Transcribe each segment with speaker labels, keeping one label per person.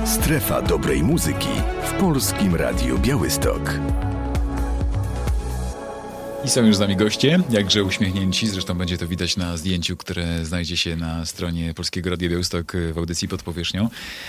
Speaker 1: Strefa dobrej muzyki w Polskim Radiu Białystok.
Speaker 2: I są już z nami goście, jakże uśmiechnięci, zresztą będzie to widać na zdjęciu, które znajdzie się na stronie Polskiego Radia Białystok w audycji Pod Powierzchnią.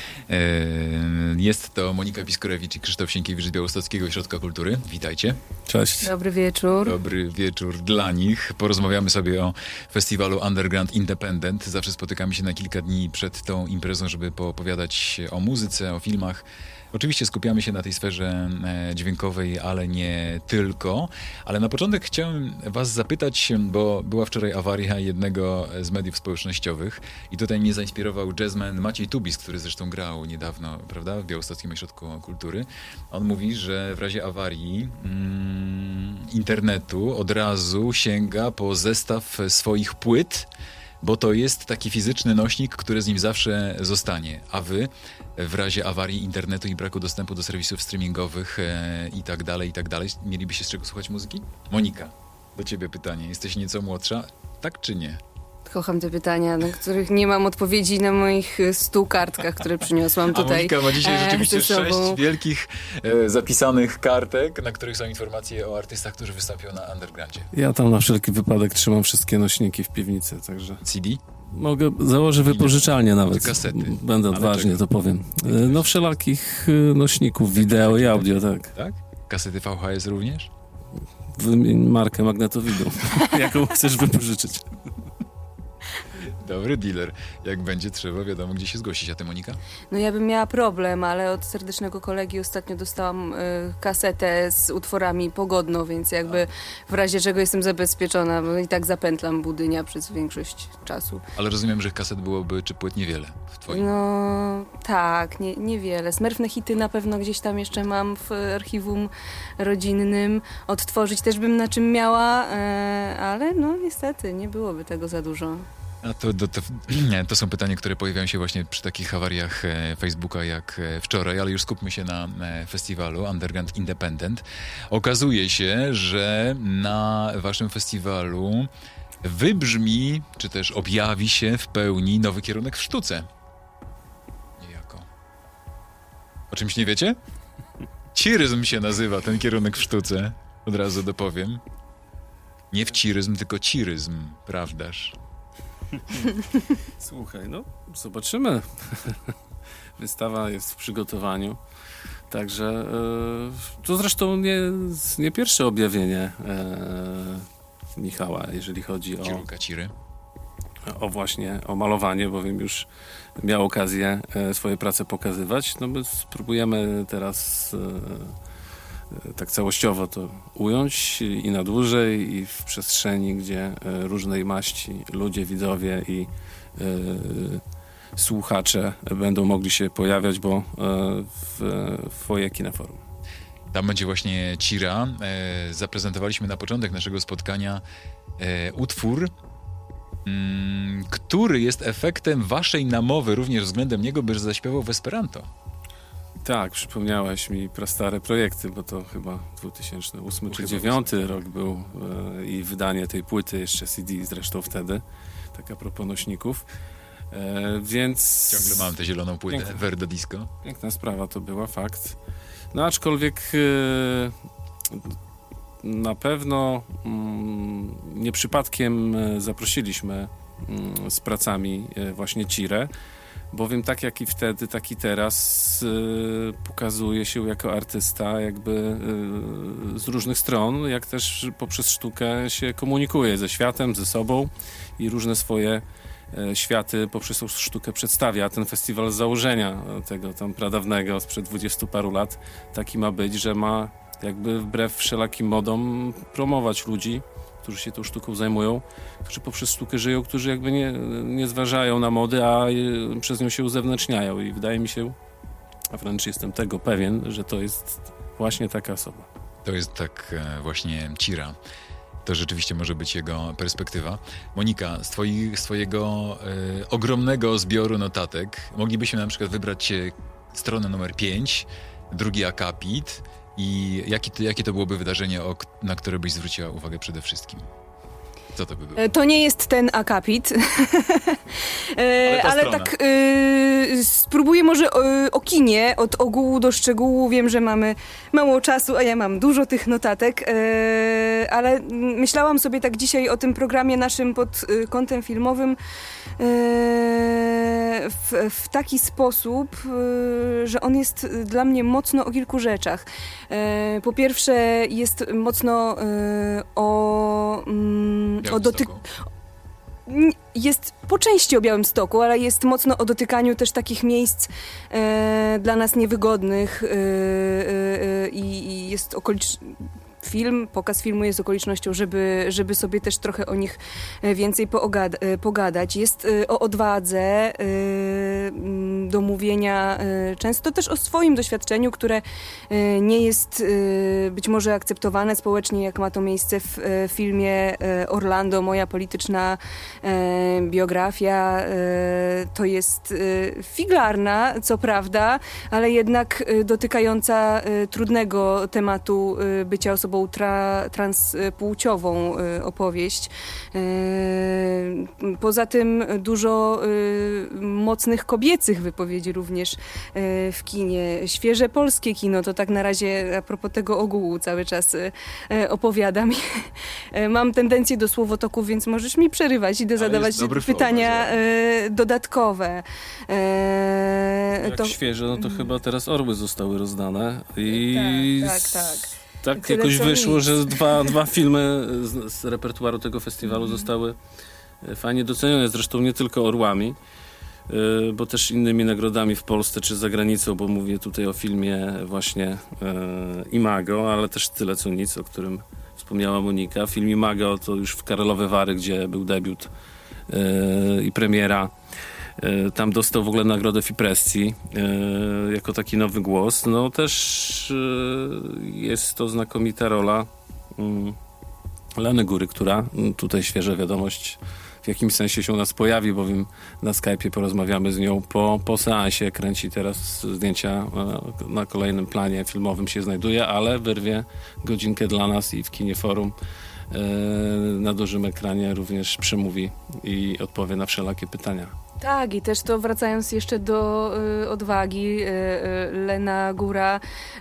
Speaker 2: Jest to Monika Piskorewicz i Krzysztof Sienkiewicz z Białostockiego Ośrodka Kultury. Witajcie.
Speaker 3: Cześć.
Speaker 4: Dobry wieczór.
Speaker 2: Dobry wieczór dla nich. Porozmawiamy sobie o festiwalu Underground Independent. Zawsze spotykamy się na kilka dni przed tą imprezą, żeby poopowiadać o muzyce, o filmach. Oczywiście skupiamy się na tej sferze dźwiękowej, ale nie tylko. Ale na początek chciałem was zapytać, bo była wczoraj awaria jednego z mediów społecznościowych i tutaj mnie zainspirował jazzman Maciej Tubis, który zresztą grał niedawno, prawda, w Białostockim Ośrodku Kultury. On mówi, że w razie awarii internetu od razu sięga po zestaw swoich płyt, bo to jest taki fizyczny nośnik, który z nim zawsze zostanie. A wy w razie awarii internetu i braku dostępu do serwisów streamingowych i tak dalej, mielibyście z czego słuchać muzyki? Monika, do ciebie pytanie. Jesteś nieco młodsza, tak czy nie?
Speaker 4: Kocham te pytania, na których nie mam odpowiedzi na moich 100 kartkach, które przyniosłam tutaj.
Speaker 2: A Monika ma dzisiaj rzeczywiście
Speaker 4: ze sobą
Speaker 2: 6 wielkich zapisanych kartek, na których są informacje o artystach, którzy wystąpią na Undergroundzie.
Speaker 3: Ja tam na wszelki wypadek trzymam wszystkie nośniki w piwnicy, także...
Speaker 2: CD?
Speaker 3: Mogę, założę wypożyczalnię nawet.
Speaker 2: Kasety.
Speaker 3: Będę odważnie to powiem. No wszelakich nośników, wideo i audio, tak.
Speaker 2: Tak? Kasety VHS również?
Speaker 3: Wymień markę magnetowidu, jaką chcesz wypożyczyć.
Speaker 2: Dobry dealer. Jak będzie trzeba, wiadomo, gdzie się zgłosić. A ty, Monika?
Speaker 4: No ja bym miała problem, ale od serdecznego kolegi ostatnio dostałam kasetę z utworami Pogodno, więc jakby w razie czego jestem zabezpieczona, bo i tak zapętlam budynia przez większość czasu.
Speaker 2: Ale rozumiem, że kaset byłoby, czy płyt niewiele w twoim.
Speaker 4: No tak, niewiele. Smerfne hity na pewno gdzieś tam jeszcze mam w archiwum rodzinnym. Odtworzyć też bym na czym miała, ale no niestety nie byłoby tego za dużo.
Speaker 2: A to są pytania, które pojawiają się właśnie przy takich awariach Facebooka jak wczoraj, ale już skupmy się na festiwalu Underground Independent. Okazuje się, że na waszym festiwalu wybrzmi, czy też objawi się w pełni nowy kierunek w sztuce. Niejako. O czymś nie wiecie? Ciryzm się nazywa ten kierunek w sztuce. Od razu dopowiem. Nie wciryzm, tylko ciryzm, prawdaż?
Speaker 3: Słuchaj, no zobaczymy. Wystawa jest w przygotowaniu. Także to zresztą nie pierwsze objawienie Michała, jeżeli chodzi o malowanie, bowiem już miał okazję swoje prace pokazywać. No my spróbujemy teraz tak całościowo to ująć i na dłużej, i w przestrzeni, gdzie różnej maści ludzie, widzowie i słuchacze będą mogli się pojawiać, bo w foyer Kineforum.
Speaker 2: Tam będzie właśnie Cira. Zaprezentowaliśmy na początek naszego spotkania utwór, który jest efektem waszej namowy również względem niego, by zaśpiewał w Esperanto. Tak,
Speaker 3: przypomniałeś mi prastare projekty, bo to chyba 2008 czy 2009 rok był i wydanie tej płyty, jeszcze CD zresztą wtedy, tak a propos nośników. Więc...
Speaker 2: Ciągle mam tę zieloną płytę, Verdo Disco.
Speaker 3: Piękna sprawa to była, fakt. No aczkolwiek na pewno nie przypadkiem zaprosiliśmy z pracami właśnie Cirę, bowiem tak jak i wtedy, tak i teraz pokazuje się jako artysta jakby z różnych stron, jak też poprzez sztukę się komunikuje ze światem, ze sobą i różne swoje światy poprzez tą sztukę przedstawia. Ten festiwal z założenia tego tam pradawnego sprzed 20 paru lat taki ma być, że ma jakby wbrew wszelakim modom promować ludzi, którzy się tą sztuką zajmują, którzy poprzez sztukę żyją, którzy jakby nie zważają na mody, a przez nią się uzewnętrzniają. I wydaje mi się, a wręcz jestem tego pewien, że to jest właśnie taka osoba.
Speaker 2: To jest tak właśnie Cira. To rzeczywiście może być jego perspektywa. Monika, z twojego ogromnego zbioru notatek moglibyśmy na przykład wybrać stronę numer 5, drugi akapit i jakie to byłoby wydarzenie, na które byś zwróciła uwagę przede wszystkim? Co to by było?
Speaker 4: To nie jest ten akapit, ale tak spróbuję może o kinie, od ogółu do szczegółu. Wiem, że mamy mało czasu, a ja mam dużo tych notatek, ale myślałam sobie tak dzisiaj o tym programie naszym pod kątem filmowym w taki sposób, że on jest dla mnie mocno o kilku rzeczach. Po pierwsze jest mocno jest po części o Białymstoku, ale jest mocno o dotykaniu też takich miejsc dla nas niewygodnych i jest pokaz filmu jest okolicznością, żeby sobie też trochę o nich więcej pogadać. Jest o odwadze do mówienia często też o swoim doświadczeniu, które nie jest być może akceptowane społecznie, jak ma to miejsce w filmie Orlando, moja polityczna biografia. To jest figlarna, co prawda, ale jednak dotykająca trudnego tematu bycia osobą transpłciową opowieść. Poza tym dużo mocnych kobiecych wypowiedzi również w kinie. Świeże polskie kino, to tak na razie a propos tego ogółu cały czas opowiadam. Mam tendencję do słowotoków, więc możesz mi przerywać i zadawać pytania dodatkowe.
Speaker 3: Jak świeże, no to chyba teraz orły zostały rozdane. I tak jakoś wyszło, że dwa filmy z repertuaru tego festiwalu zostały fajnie docenione. Zresztą nie tylko orłami, bo też innymi nagrodami w Polsce czy za granicą, bo mówię tutaj o filmie właśnie Imago, ale też Tyle co nic, o którym wspomniała Monika. Film Imago to już w Karlowe Wary, gdzie był debiut i premiera. Tam dostał w ogóle nagrodę Fipresci jako taki nowy głos. No też jest to znakomita rola Leny Góry, która tutaj świeża wiadomość w jakimś sensie się u nas pojawi, bowiem na Skype'ie porozmawiamy z nią po seansie. Kręci teraz zdjęcia na kolejnym planie filmowym się znajduje, ale wyrwie godzinkę dla nas i w Kinie Forum na dużym ekranie również przemówi i odpowie na wszelakie pytania.
Speaker 4: Tak, i też to wracając jeszcze do odwagi, Lena Góra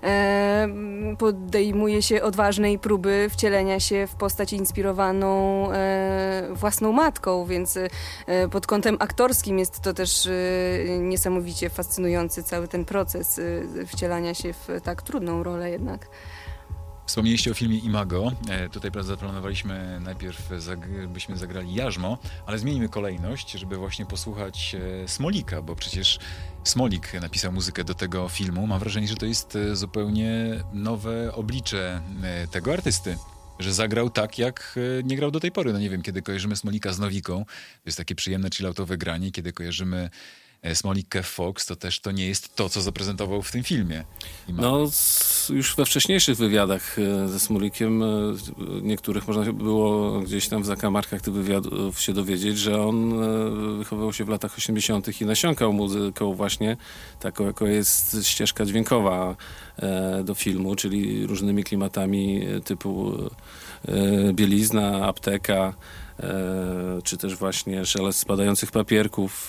Speaker 4: podejmuje się odważnej próby wcielenia się w postać inspirowaną własną matką, więc pod kątem aktorskim jest to też niesamowicie fascynujący cały ten proces wcielania się w tak trudną rolę jednak.
Speaker 2: Wspomnieliście o filmie Imago. Tutaj zaplanowaliśmy najpierw, byśmy zagrali Jarzmo, ale zmienimy kolejność, żeby właśnie posłuchać Smolika, bo przecież Smolik napisał muzykę do tego filmu. Mam wrażenie, że to jest zupełnie nowe oblicze tego artysty, że zagrał tak, jak nie grał do tej pory. No nie wiem, kiedy kojarzymy Smolika z Nowiką, to jest takie przyjemne chilloutowe granie, kiedy kojarzymy Smolik Kev Fox, to też to nie jest to, co zaprezentował w tym filmie.
Speaker 3: No, już we wcześniejszych wywiadach ze Smolikiem, niektórych można było gdzieś tam w zakamarkach tych wywiadów się dowiedzieć, że on wychowywał się w latach 80. i nasiąkał muzyką właśnie taką, jaką jest ścieżka dźwiękowa do filmu, czyli różnymi klimatami typu bielizna, apteka, czy też właśnie szelest spadających papierków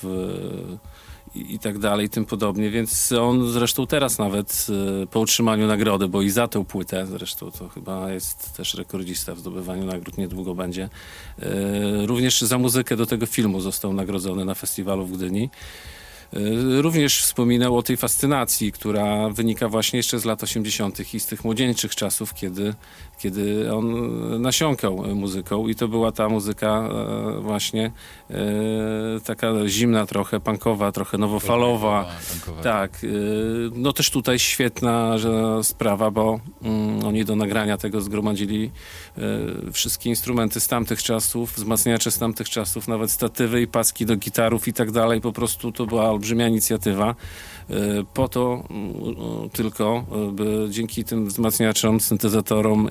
Speaker 3: i tak dalej, tym podobnie, więc on zresztą teraz nawet po utrzymaniu nagrody, bo i za tę płytę, zresztą to chyba jest też rekordzista w zdobywaniu nagród, niedługo będzie, również za muzykę do tego filmu został nagrodzony na festiwalu w Gdyni. Również wspominał o tej fascynacji, która wynika właśnie jeszcze z lat 80. i z tych młodzieńczych czasów, kiedy on nasiąkał muzyką i to była ta muzyka właśnie taka zimna trochę, punkowa, trochę nowofalowa. Punkowa. Tak. No też tutaj świetna sprawa, bo oni do nagrania tego zgromadzili wszystkie instrumenty z tamtych czasów, wzmacniacze z tamtych czasów, nawet statywy i paski do gitarów i tak dalej. Po prostu to była olbrzymia inicjatywa. Po to tylko, by dzięki tym wzmacniaczom, syntezatorom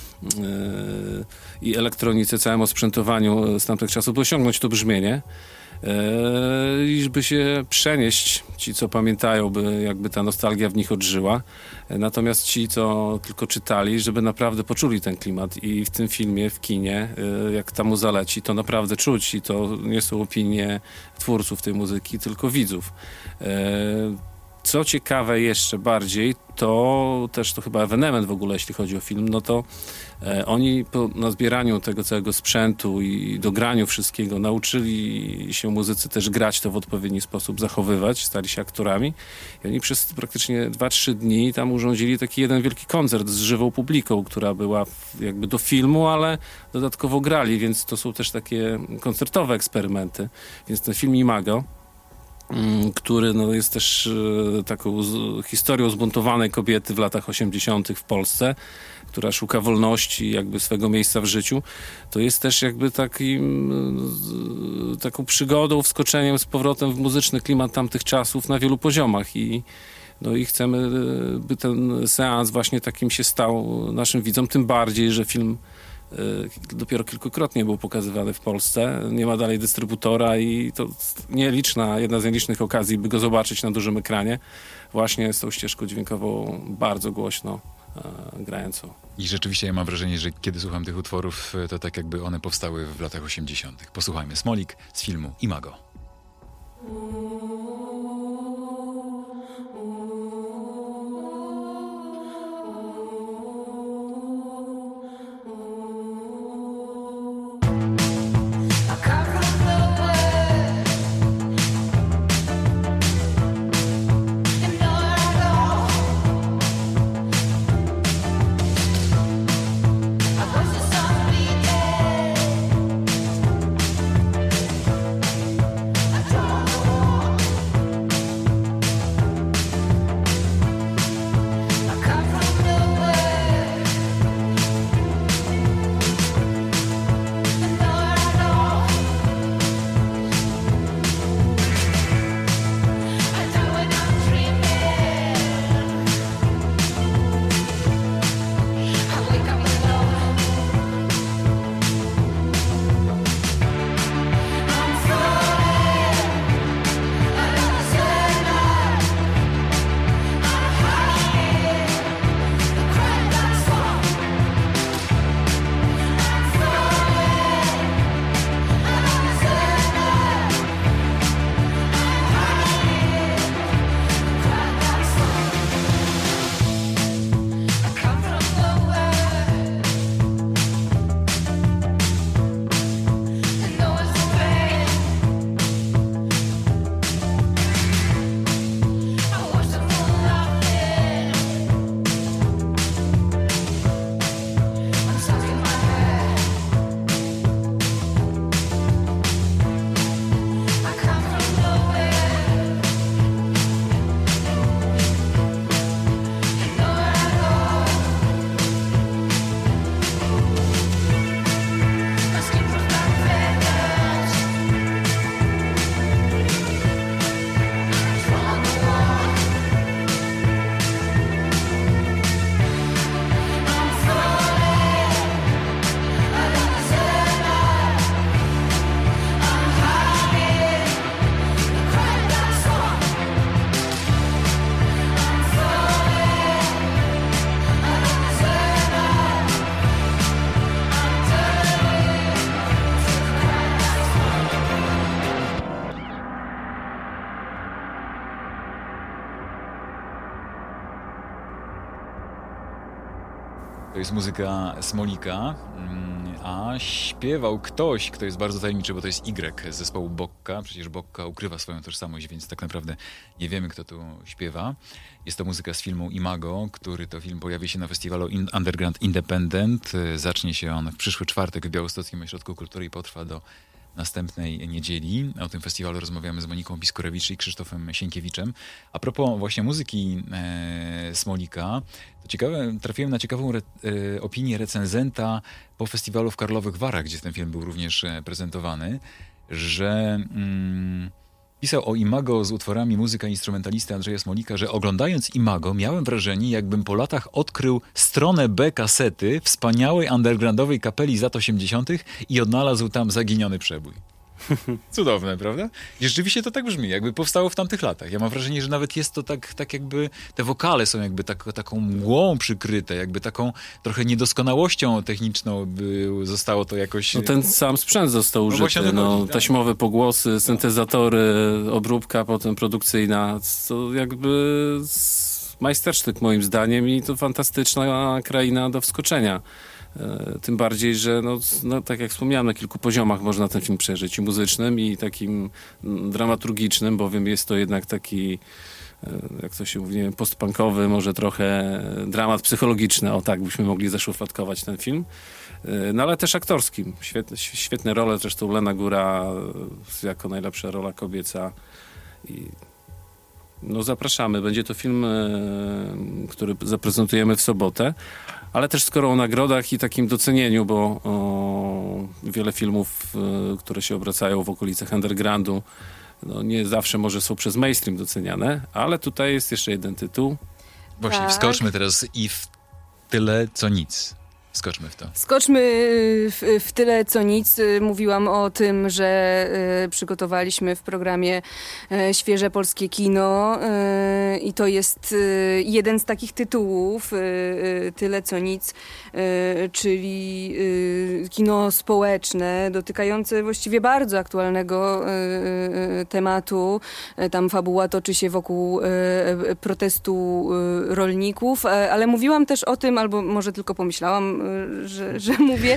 Speaker 3: i elektronice, całemu osprzętowaniu z tamtych czasów, by osiągnąć to brzmienie. i żeby się przenieść, ci co pamiętają, by jakby ta nostalgia w nich odżyła. Natomiast ci, co tylko czytali, żeby naprawdę poczuli ten klimat i w tym filmie, w kinie, jak ta muza leci, to naprawdę czuć i to nie są opinie twórców tej muzyki, tylko widzów. Co ciekawe jeszcze bardziej, to też to chyba ewenement w ogóle, jeśli chodzi o film, no to oni po nazbieraniu tego całego sprzętu i dograniu wszystkiego nauczyli się muzycy też grać to w odpowiedni sposób, zachowywać, stali się aktorami i oni przez praktycznie 2-3 dni tam urządzili taki jeden wielki koncert z żywą publiką, która była jakby do filmu, ale dodatkowo grali, więc to są też takie koncertowe eksperymenty, więc ten film Imago, który no, jest też taką historią zbuntowanej kobiety w latach 80. w Polsce, która szuka wolności, jakby swego miejsca w życiu, to jest też jakby taką przygodą, wskoczeniem z powrotem w muzyczny klimat tamtych czasów na wielu poziomach i chcemy, by ten seans właśnie takim się stał naszym widzom, tym bardziej, że film dopiero kilkukrotnie był pokazywany w Polsce. Nie ma dalej dystrybutora i to jedna z nielicznych okazji, by go zobaczyć na dużym ekranie. Właśnie z tą ścieżką dźwiękową bardzo głośno grającą.
Speaker 2: I rzeczywiście ja mam wrażenie, że kiedy słucham tych utworów, to tak jakby one powstały w latach 80. Posłuchajmy. Smolik z filmu Imago. To jest muzyka Smolika, a śpiewał ktoś, kto jest bardzo tajemniczy, bo to jest Y z zespołu Bokka. Przecież Bokka ukrywa swoją tożsamość, więc tak naprawdę nie wiemy, kto tu śpiewa. Jest to muzyka z filmu Imago, który to film pojawi się na festiwalu Underground Independent. Zacznie się on w przyszły czwartek w Białostockim Ośrodku Kultury i potrwa do następnej niedzieli. O tym festiwalu rozmawiamy z Moniką Piskorewicz i Krzysztofem Sienkiewiczem. A propos właśnie muzyki Smolika, to ciekawe, trafiłem na ciekawą opinię recenzenta po festiwalu w Karlowych Warach, gdzie ten film był również prezentowany, że pisał o Imago z utworami muzyka instrumentalisty Andrzeja Smolika, że oglądając Imago miałem wrażenie, jakbym po latach odkrył stronę B kasety wspaniałej undergroundowej kapeli z lat 80. i odnalazł tam zaginiony przebój. Cudowne, prawda? I rzeczywiście to tak brzmi, jakby powstało w tamtych latach. Ja mam wrażenie, że nawet jest to tak jakby, te wokale są jakby taką mgłą przykryte, jakby taką trochę niedoskonałością techniczną zostało to jakoś...
Speaker 3: No ten sam sprzęt został użyty,
Speaker 2: właśnie tak.
Speaker 3: Taśmowe pogłosy, syntezatory, obróbka potem produkcyjna, to jakby majstersztyk moim zdaniem i to fantastyczna kraina do wskoczenia. Tym bardziej, że tak jak wspomniałem, na kilku poziomach można ten film przeżyć, i muzycznym, i takim dramaturgicznym, bowiem jest to jednak taki, jak to się mówi, nie wiem, postpunkowy, może trochę dramat psychologiczny, o tak byśmy mogli zaszufladkować ten film. No ale też aktorskim. Świetne role, zresztą Lena Góra jako najlepsza rola kobieca. I zapraszamy. Będzie to film, który zaprezentujemy w sobotę, ale też skoro o nagrodach i takim docenieniu, bo wiele filmów, które się obracają w okolicach undergroundu, nie zawsze może są przez mainstream doceniane, ale tutaj jest jeszcze jeden tytuł.
Speaker 2: Właśnie, wskoczmy teraz i w tyle co nic. Skoczmy w to.
Speaker 4: Skoczmy w tyle co nic. Mówiłam o tym, że przygotowaliśmy w programie Świeże Polskie Kino i to jest jeden z takich tytułów, tyle co nic, czyli kino społeczne, dotykające właściwie bardzo aktualnego tematu. Tam fabuła toczy się wokół protestu rolników, ale mówiłam też o tym, albo może tylko pomyślałam, że mówię,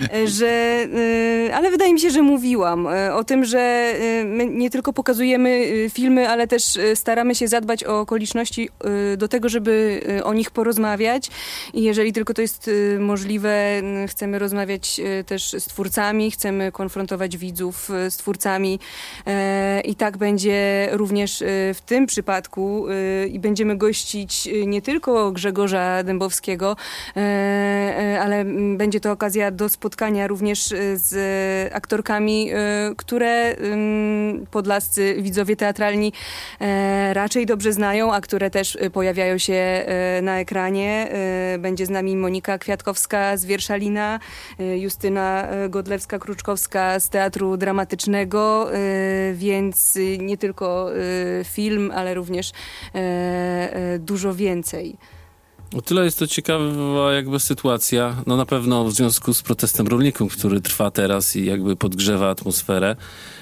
Speaker 4: ale wydaje mi się, że mówiłam o tym, że my nie tylko pokazujemy filmy, ale też staramy się zadbać o okoliczności do tego, żeby o nich porozmawiać i jeżeli tylko to jest możliwe, chcemy rozmawiać też z twórcami, chcemy konfrontować widzów z twórcami i tak będzie również w tym przypadku i będziemy gościć nie tylko Grzegorza Dębowskiego, ale będzie to okazja do spotkania również z aktorkami, które podlascy widzowie teatralni raczej dobrze znają, a które też pojawiają się na ekranie. Będzie z nami Monika Kwiatkowska z Wierszalina, Justyna Godlewska-Kruczkowska z Teatru Dramatycznego, więc nie tylko film, ale również dużo więcej.
Speaker 3: O tyle jest to ciekawa jakby sytuacja, na pewno w związku z protestem rolników, który trwa teraz i jakby podgrzewa atmosferę,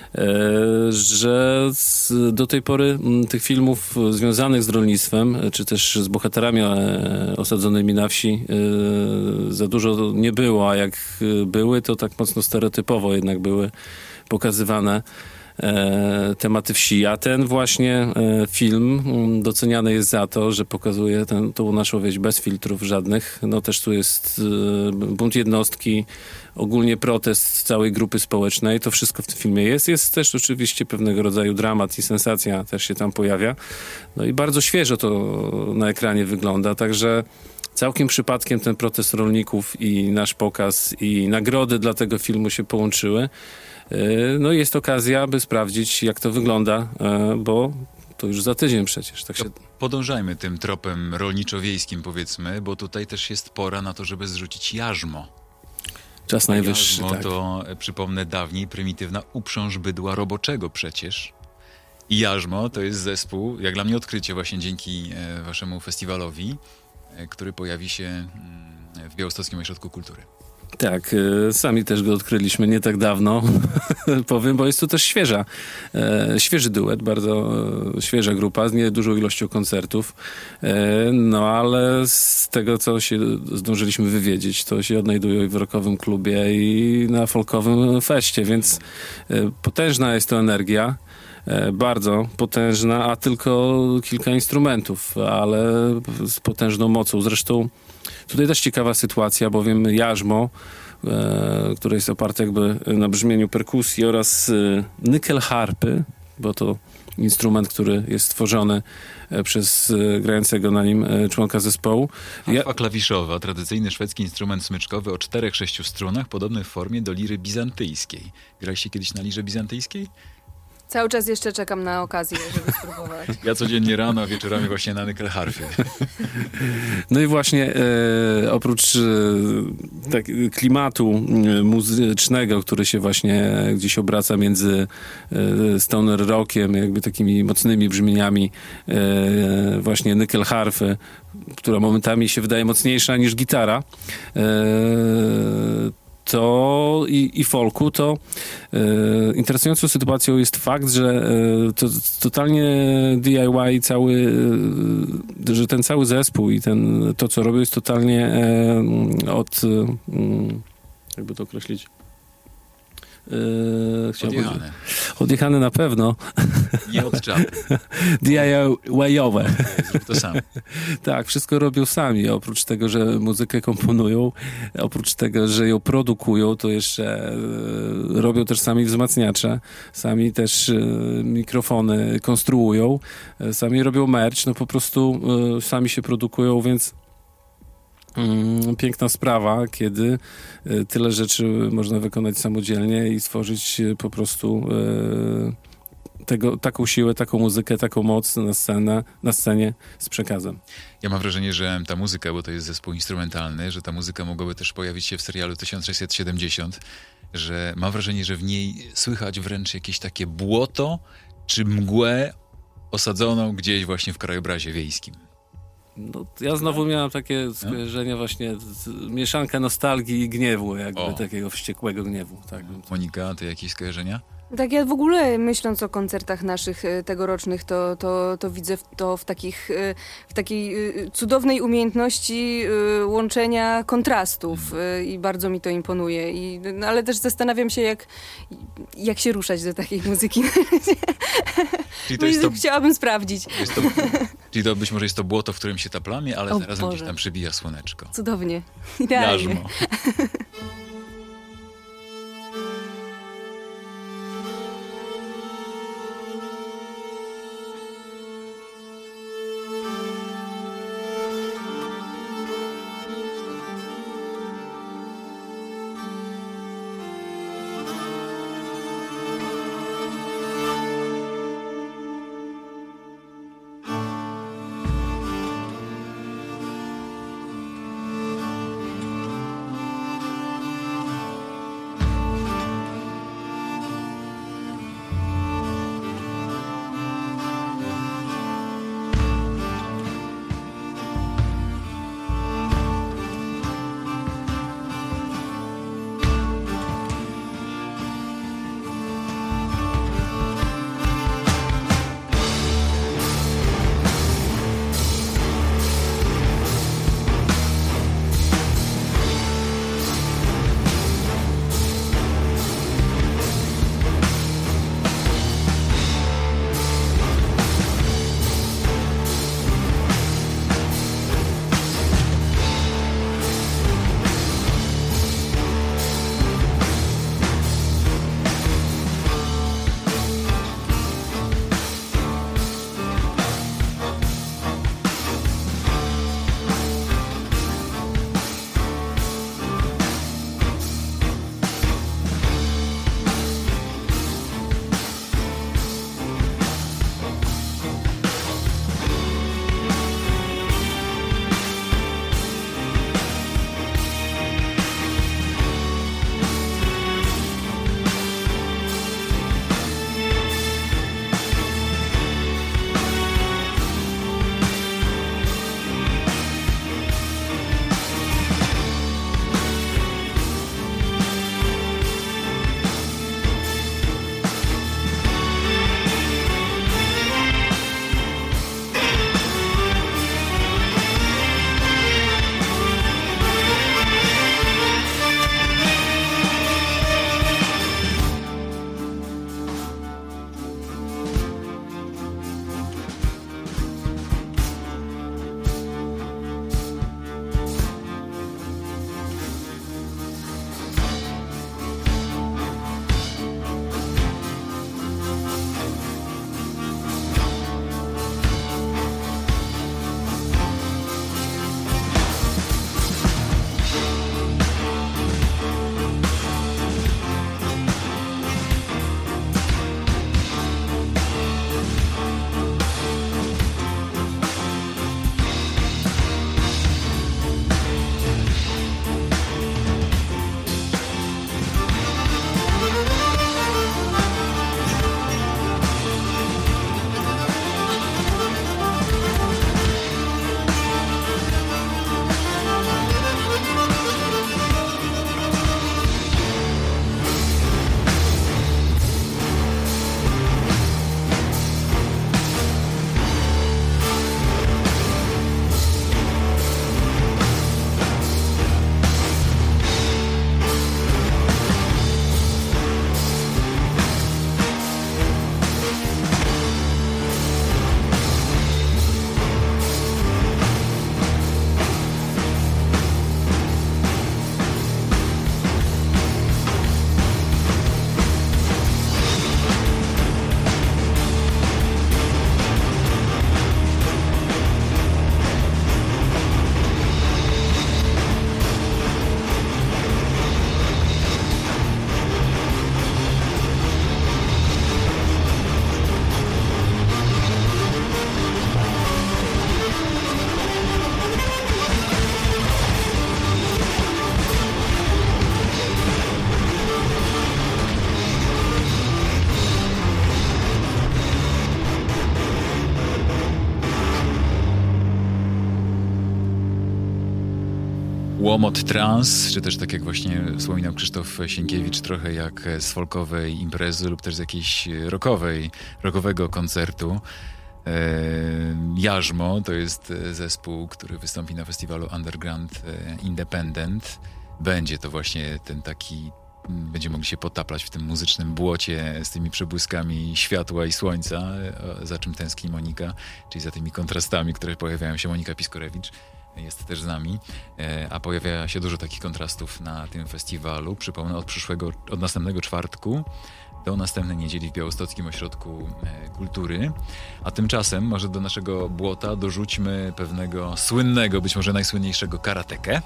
Speaker 3: że do tej pory tych filmów związanych z rolnictwem, czy też z bohaterami osadzonymi na wsi za dużo nie było, a jak były, to tak mocno stereotypowo jednak były pokazywane tematy wsi, a ten właśnie film doceniany jest za to, że pokazuje tą naszą wieś bez filtrów żadnych. Też tu jest bunt jednostki, ogólnie protest całej grupy społecznej. To wszystko w tym filmie jest. Jest też oczywiście pewnego rodzaju dramat i sensacja też się tam pojawia. I bardzo świeżo to na ekranie wygląda, także całkiem przypadkiem ten protest rolników i nasz pokaz i nagrody dla tego filmu się połączyły. Jest okazja, by sprawdzić, jak to wygląda, bo to już za tydzień przecież. Tak się...
Speaker 2: Podążajmy tym tropem rolniczo-wiejskim, powiedzmy, bo tutaj też jest pora na to, żeby zrzucić jarzmo.
Speaker 3: Czas najwyższy,
Speaker 2: jarzmo
Speaker 3: tak.
Speaker 2: To, przypomnę, dawniej prymitywna uprząż bydła roboczego przecież. I jarzmo to jest zespół, jak dla mnie odkrycie właśnie dzięki waszemu festiwalowi, który pojawi się w Białostockim Ośrodku Kultury.
Speaker 3: Tak, sami też go odkryliśmy nie tak dawno, powiem, bo jest to też świeży duet, bardzo świeża grupa z niedużą ilością koncertów, ale z tego, co się zdążyliśmy wywiedzieć, to się odnajdują i w rockowym klubie, i na folkowym feście, więc potężna jest to energia. Bardzo potężna, a tylko kilka instrumentów, ale z potężną mocą. Zresztą tutaj też ciekawa sytuacja, bowiem jarzmo, które jest oparte jakby na brzmieniu perkusji oraz nykel harpy, bo to instrument, który jest stworzony przez grającego na nim członka zespołu.
Speaker 2: Harfa klawiszowa, tradycyjny szwedzki instrument smyczkowy o 4-6 strunach, podobny w formie do liry bizantyjskiej. Graliście kiedyś na lirze bizantyjskiej?
Speaker 4: Cały czas jeszcze czekam na okazję, żeby spróbować.
Speaker 2: Ja codziennie rano, a wieczorami właśnie na nyckelharfie.
Speaker 3: No i właśnie oprócz klimatu muzycznego, który się właśnie gdzieś obraca między stoner rockiem, jakby takimi mocnymi brzmieniami właśnie nyckelharfy, która momentami się wydaje mocniejsza niż gitara, to i folku, to interesującą sytuacją jest fakt, że to totalnie DIY cały, że ten cały zespół i to, co robią, jest totalnie jakby to określić, odjechane na pewno.
Speaker 2: Nie od czapy.
Speaker 3: DIY-owe.
Speaker 2: Zrób to sam.
Speaker 3: Tak, wszystko robią sami. Oprócz tego, że muzykę komponują, oprócz tego, że ją produkują, to jeszcze robią też sami wzmacniacze, sami też mikrofony konstruują, sami robią merch, no po prostu sami się produkują, więc piękna sprawa, kiedy tyle rzeczy można wykonać samodzielnie i stworzyć po prostu taką siłę, taką muzykę, taką moc na scenie z przekazem.
Speaker 2: Ja mam wrażenie, że ta muzyka, bo to jest zespół instrumentalny, że ta muzyka mogłaby też pojawić się w serialu 1670, że mam wrażenie, że w niej słychać wręcz jakieś takie błoto czy mgłę osadzoną gdzieś właśnie w krajobrazie wiejskim.
Speaker 3: No, ja znowu miałem takie skojarzenia właśnie, mieszankę nostalgii i gniewu, jakby takiego wściekłego gniewu. Tak.
Speaker 2: Monika, ty jakieś skojarzenia?
Speaker 4: Tak, ja w ogóle myśląc o koncertach naszych tegorocznych, to widzę to w takiej cudownej umiejętności łączenia kontrastów i bardzo mi to imponuje. Ale też zastanawiam się, jak się ruszać do takiej muzyki. Chciałabym sprawdzić.
Speaker 2: Czyli to być może jest to błoto, w którym się taplamy, ale zarazem gdzieś tam przybija słoneczko.
Speaker 4: Cudownie. Idealnie.
Speaker 2: Jarzmo. łomot trans, czy też tak jak właśnie wspominał Krzysztof Sienkiewicz, trochę jak z folkowej imprezy lub też z jakiejś rockowego koncertu. Jarzmo to jest zespół, który wystąpi na festiwalu Underground Independent. Będzie to właśnie ten taki, będziemy mogli się potaplać w tym muzycznym błocie z tymi przebłyskami światła i słońca, za czym tęskni Monika, czyli za tymi kontrastami, które pojawiają się. Monika Piskorewicz jest też z nami, a pojawia się dużo takich kontrastów na tym festiwalu. Przypomnę, od następnego czwartku do następnej niedzieli w Białostockim Ośrodku Kultury. A tymczasem może do naszego błota dorzućmy pewnego słynnego, być może najsłynniejszego karatekę.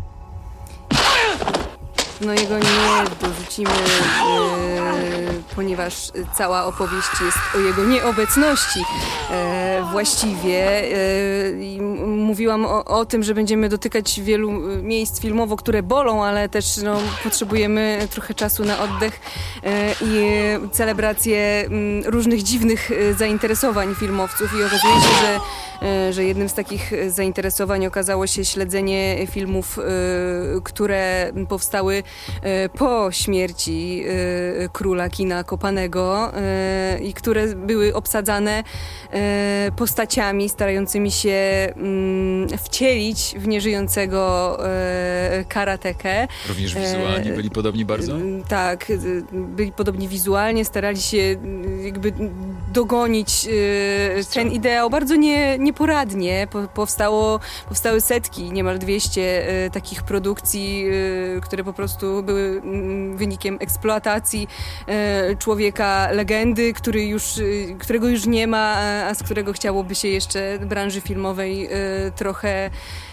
Speaker 4: No jego nie dorzucimy, ponieważ cała opowieść jest o jego nieobecności właściwie. Mówiłam o tym, że będziemy dotykać wielu miejsc filmowo, które bolą, ale też potrzebujemy trochę czasu na oddech i celebrację różnych dziwnych zainteresowań filmowców i okazuje się, że jednym z takich zainteresowań okazało się śledzenie filmów, które powstały po śmierci króla kina Kopanego i które były obsadzane postaciami starającymi się wcielić w nieżyjącego karatekę.
Speaker 2: Również wizualnie byli podobni bardzo?
Speaker 4: Tak, byli podobni wizualnie, starali się jakby dogonić ten ideał bardzo nieporadnie. Powstały setki, niemal 200 takich produkcji, które po prostu były wynikiem eksploatacji człowieka legendy, którego już nie ma, a z którego chciałoby się jeszcze branży filmowej trochę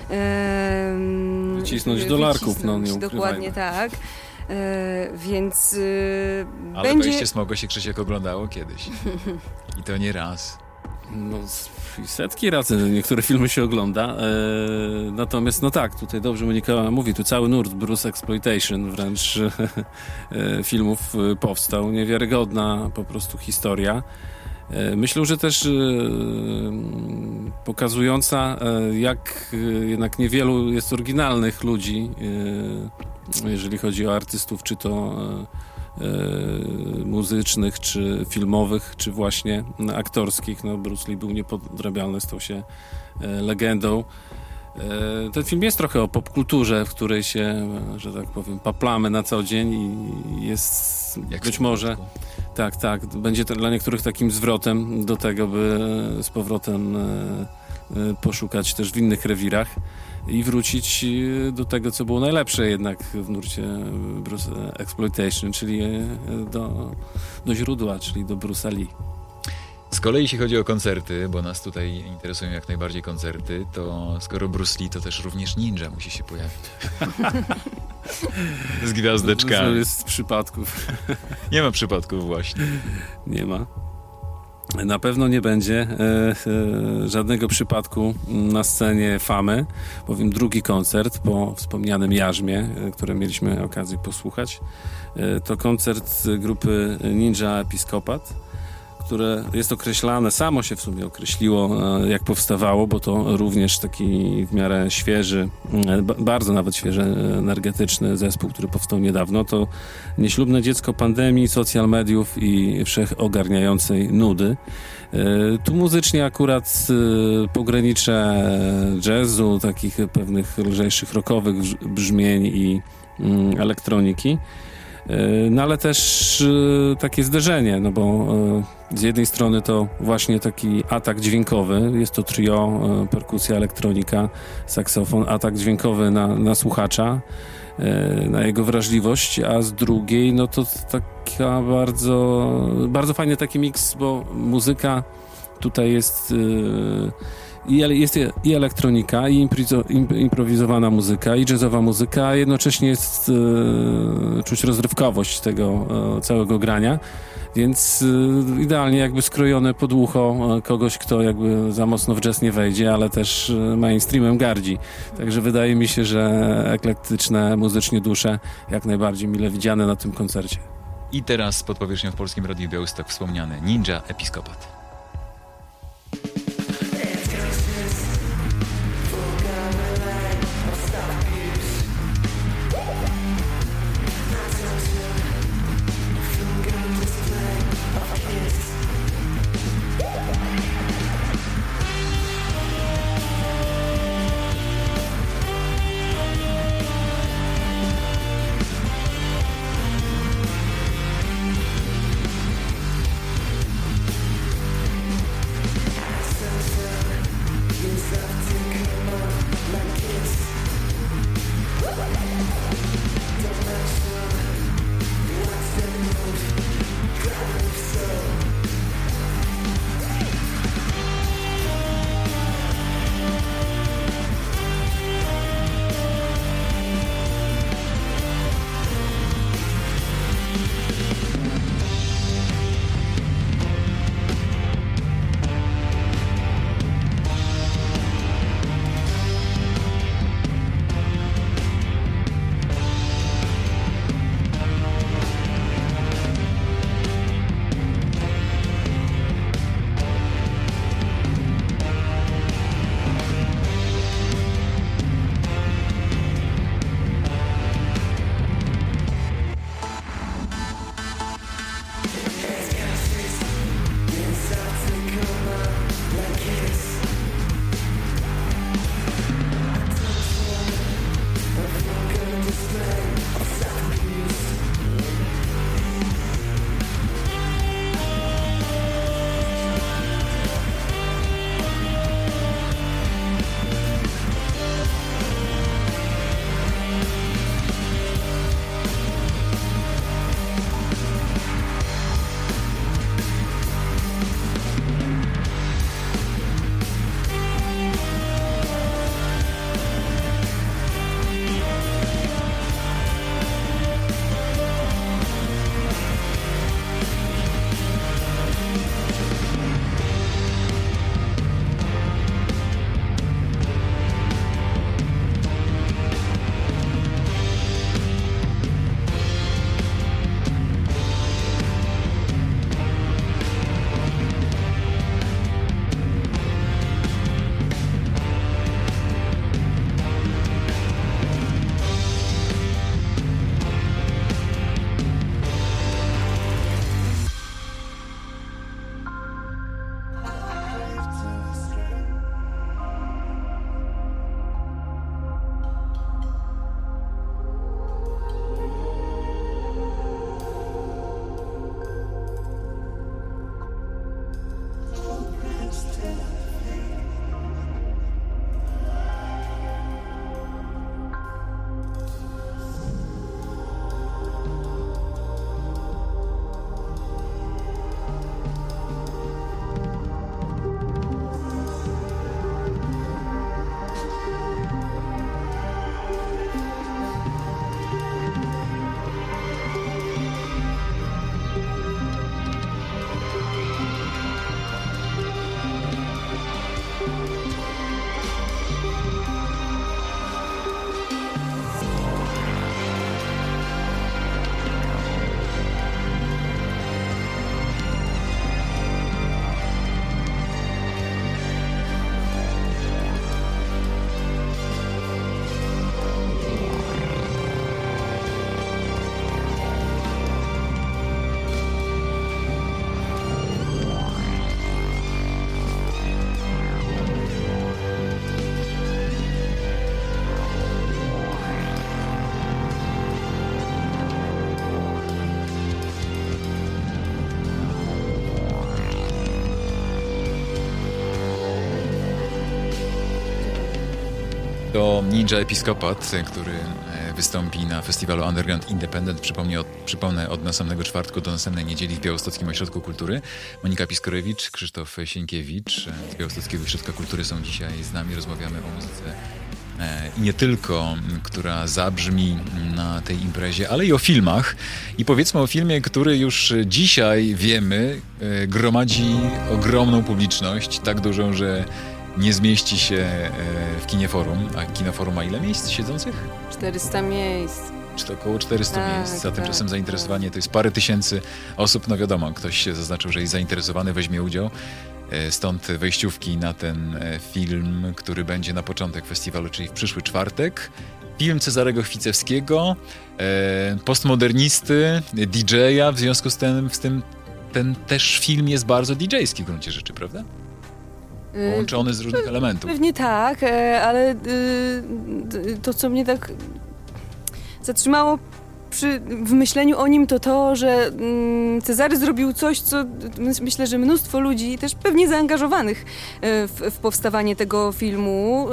Speaker 3: wycisnąć dolarków. No, nie
Speaker 4: dokładnie tak. Więc
Speaker 2: ale
Speaker 4: będzie...
Speaker 2: Wejście Smogo się, Krzysiek, oglądało kiedyś. I to nie raz.
Speaker 3: No, setki razy niektóre filmy się ogląda. Natomiast, no tak, tutaj dobrze Monika mówi, tu cały nurt Bruce Exploitation wręcz filmów powstał. Niewiarygodna po prostu historia. Myślę, że też pokazująca, jak jednak niewielu jest oryginalnych ludzi, jeżeli chodzi o artystów, czy to muzycznych, czy filmowych, czy właśnie aktorskich. No, Bruce Lee był niepodrabialny, stał się legendą. Ten film jest trochę o popkulturze, w której się, że tak powiem, paplamy na co dzień i jest jak być może... Tak, będzie to dla niektórych takim zwrotem do tego, by z powrotem poszukać też w innych rewirach i wrócić do tego, co było najlepsze jednak w nurcie Bruce Exploitation, czyli do źródła, czyli do Bruce'a Lee.
Speaker 2: Z kolei jeśli chodzi o koncerty, bo nas tutaj interesują jak najbardziej koncerty, to skoro Bruce Lee, to też również ninja musi się pojawić. Z gwiazdeczkami.
Speaker 3: To jest przypadków.
Speaker 2: Nie ma przypadków właśnie.
Speaker 3: Nie ma. Na pewno nie będzie żadnego przypadku na scenie Famy, bowiem drugi koncert po wspomnianym Jarzmie, który mieliśmy okazję posłuchać, to koncert grupy Ninja Episkopat, które jest określane, samo się w sumie określiło, jak powstawało, bo to również taki w miarę świeży, bardzo nawet świeży, energetyczny zespół, który powstał niedawno. To nieślubne dziecko pandemii, social mediów i wszechogarniającej nudy. Tu muzycznie akurat pogranicze jazzu, takich pewnych lżejszych rockowych brzmień i elektroniki. No ale też takie zderzenie, no bo z jednej strony to właśnie taki atak dźwiękowy, jest to trio, perkusja, elektronika, saksofon, atak dźwiękowy na słuchacza, na jego wrażliwość, a z drugiej no to taka bardzo fajny taki miks, bo muzyka tutaj jest i elektronika, i improwizowana muzyka, i jazzowa muzyka, a jednocześnie jest czuć rozrywkowość tego całego grania, więc idealnie jakby skrojone pod ucho kogoś, kto jakby za mocno w jazz nie wejdzie, ale też mainstreamem gardzi. Także wydaje mi się, że eklektyczne muzycznie dusze jak najbardziej mile widziane na tym koncercie.
Speaker 2: I teraz pod powierzchnią w Polskim Radiu Białystok wspomniany Ninja Episkopat. To Ninja Episkopat, który wystąpi na festiwalu Underground Independent. Przypomnę, od następnego czwartku do następnej niedzieli w Białostockim Ośrodku Kultury. Monika Piskorewicz, Krzysztof Sienkiewicz z Białostockiego Ośrodka Kultury są dzisiaj z nami. Rozmawiamy o muzyce i nie tylko, która zabrzmi na tej imprezie, ale i o filmach. I powiedzmy o filmie, który już dzisiaj wiemy gromadzi ogromną publiczność, tak dużą, że nie zmieści się w Kineforum. A Kineforum ma ile miejsc siedzących?
Speaker 4: 400 miejsc.
Speaker 2: Czy to około 400 miejsc, a tymczasem zainteresowanie to jest parę tysięcy osób. No wiadomo, ktoś się zaznaczył, że jest zainteresowany, weźmie udział. Stąd wejściówki na ten film, który będzie na początek festiwalu, czyli w przyszły czwartek. Film Cezarego Chwicewskiego, postmodernisty, DJ-a, w związku z tym ten też film jest bardzo DJ-ski w gruncie rzeczy, prawda? Połączony z różnych elementów.
Speaker 4: Pewnie tak, ale to, co mnie tak zatrzymało w myśleniu o nim, to, że Cezary zrobił coś, co myślę, że mnóstwo ludzi, też pewnie zaangażowanych w powstawanie tego filmu,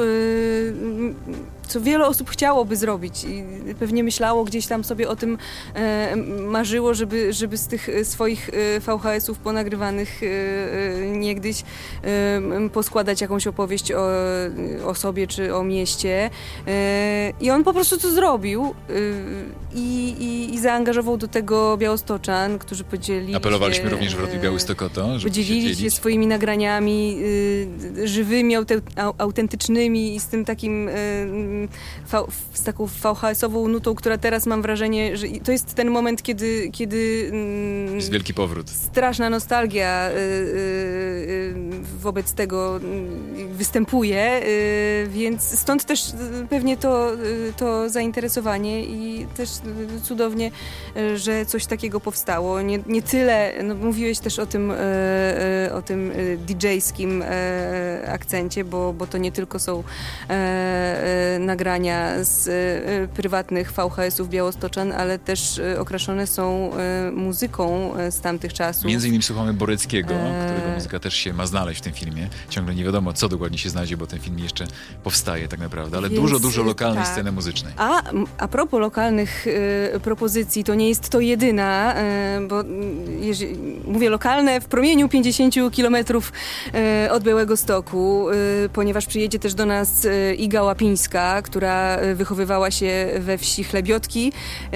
Speaker 4: co wiele osób chciałoby zrobić i pewnie myślało, gdzieś tam sobie o tym marzyło, żeby z tych swoich VHS-ów ponagrywanych niegdyś poskładać jakąś opowieść o sobie czy o mieście. I on po prostu to zrobił i zaangażował do tego białostoczan, którzy podzielili
Speaker 2: Apelowaliśmy
Speaker 4: się,
Speaker 2: również w Radiu Białystok o to, żeby
Speaker 4: podzielili się swoimi nagraniami żywymi, autentycznymi i z tym takim z taką VHS-ową nutą, która teraz mam wrażenie, że to jest ten moment, kiedy
Speaker 2: jest wielki powrót.
Speaker 4: Straszna nostalgia wobec tego występuje, więc stąd też pewnie to zainteresowanie i też cudownie, że coś takiego powstało. Nie tyle, no mówiłeś też o tym DJ-skim akcencie, bo to nie tylko są nagrania z prywatnych VHS-ów białostoczan, ale też okraszone są muzyką z tamtych czasów.
Speaker 2: Między innymi słuchamy Boreckiego, którego muzyka też się ma znaleźć w tym filmie. Ciągle nie wiadomo, co dokładnie się znajdzie, bo ten film jeszcze powstaje tak naprawdę, ale więc, dużo lokalnej sceny muzycznej.
Speaker 4: A propos lokalnych propozycji, to nie jest to jedyna, bo mówię lokalne w promieniu 50 kilometrów od Białegostoku, ponieważ przyjedzie też do nas Iga Łapińska, która wychowywała się we wsi Chlebiotki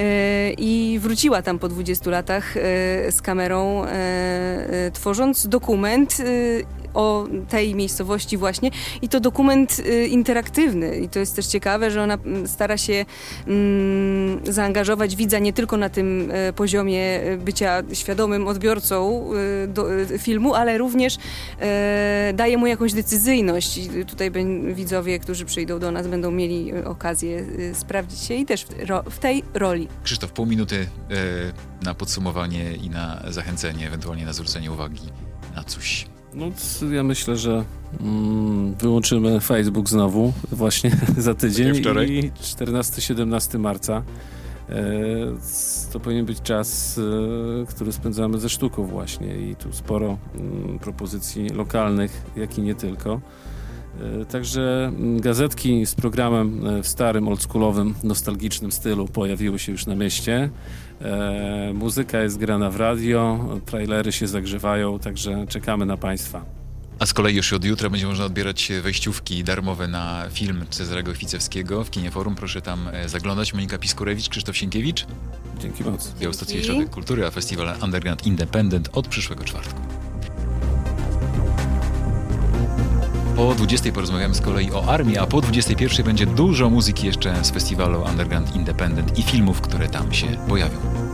Speaker 4: i wróciła tam po 20 latach z kamerą, tworząc dokument o tej miejscowości właśnie i to dokument interaktywny i to jest też ciekawe, że ona stara się zaangażować widza nie tylko na tym poziomie bycia świadomym odbiorcą filmu, ale również daje mu jakąś decyzyjność i tutaj widzowie, którzy przyjdą do nas, będą mieli okazję sprawdzić się i też w tej roli.
Speaker 2: Krzysztof, pół minuty na podsumowanie i na zachęcenie, ewentualnie na zwrócenie uwagi na coś.
Speaker 3: No, ja myślę, że wyłączymy Facebook znowu właśnie za tydzień i 14-17 marca to powinien być czas, który spędzamy ze sztuką właśnie i tu sporo propozycji lokalnych, jak i nie tylko. Także gazetki z programem w starym, oldschoolowym, nostalgicznym stylu pojawiły się już na mieście. Muzyka jest grana w radio, trailery się zagrzewają, także czekamy na Państwa.
Speaker 2: A z kolei już od jutra będzie można odbierać wejściówki darmowe na film Cezarego Chwicewskiego w Kineforum. Proszę tam zaglądać. Monika Piskorewicz, Krzysztof Sienkiewicz.
Speaker 3: Dzięki bardzo.
Speaker 2: Białostocki Ośrodek Kultury, a festiwal Underground Independent od przyszłego czwartku. Po 20 porozmawiamy z kolei o armii, a po 21 będzie dużo muzyki jeszcze z festiwalu Underground Independent i filmów, które tam się pojawią.